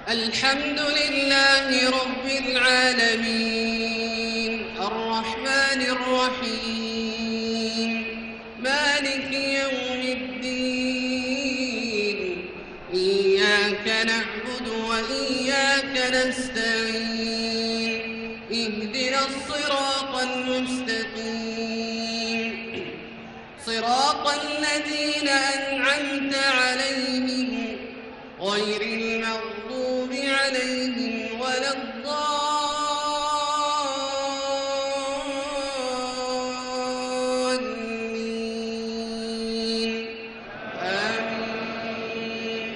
الحمد لله رب العالمين الرحمن الرحيم مالك يوم الدين إياك نعبد وإياك نستعين اهدنا الصراط المستقيم صراط الذين أنعمت عليهم غير المغضوب عليهم ولا الضالين آمين.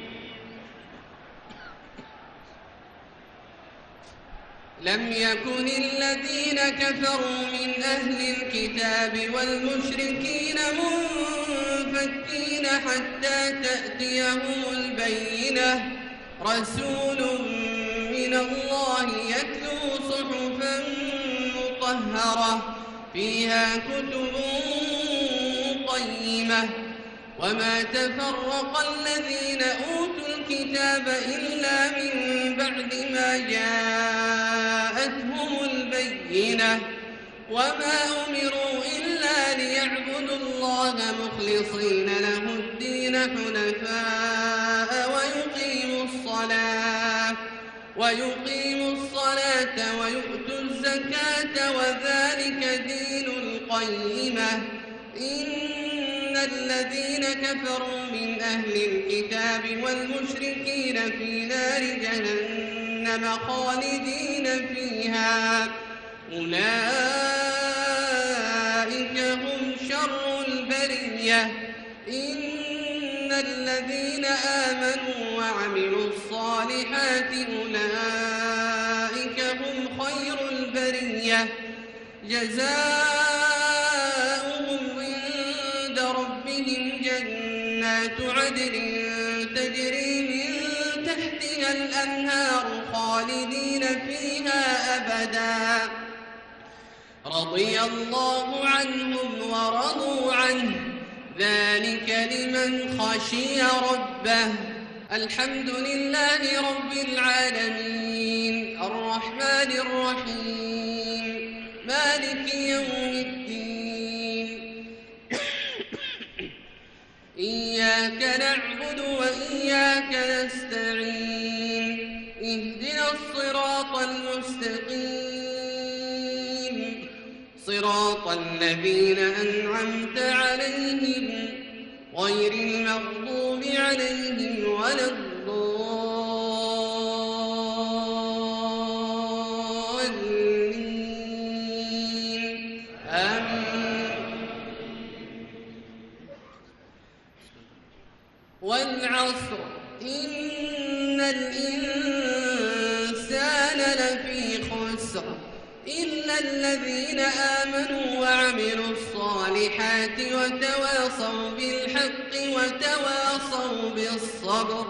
لم يكن الذين كفروا من أهل الكتاب والمشركين منفكين حتى تأتيهم البينة رسول من الله يتلو صحفا مطهرة فيها كتب قيمة وما تفرق الذين أوتوا الكتاب إلا من بعد ما جاءتهم البينة وما أمروا إلا ليعبدوا الله مخلصين له الدين حنفاء ويقيموا الصلاة ويؤتوا الزكاة وذلك دين القيمة إن الذين كفروا من أهل الكتاب والمشركين في نار جهنم خالدين فيها أولئك هم شر البرية إن الذين آمنوا وعملوا الصالحات أولئك هم خير البرية جزاؤهم عند ربهم جنات عدن تجري من تحتها الأنهار خالدين فيها أبدا رضي الله عنهم ورضوا عنه ذلك لمن خشي ربه. الحمد لله رب العالمين الرحمن الرحيم مالك يوم الدين إياك نعبد وإياك نستعين اهدنا الصراط المستقيم صراط الذين أنعمت عليهم غير المغضوب عليهم ولا الضالين آمين. والعصر إن الإنسان لفي خسر إلا الذين آمنوا وعملوا الصالحات وتواصوا بالحق وتواصوا بالصبر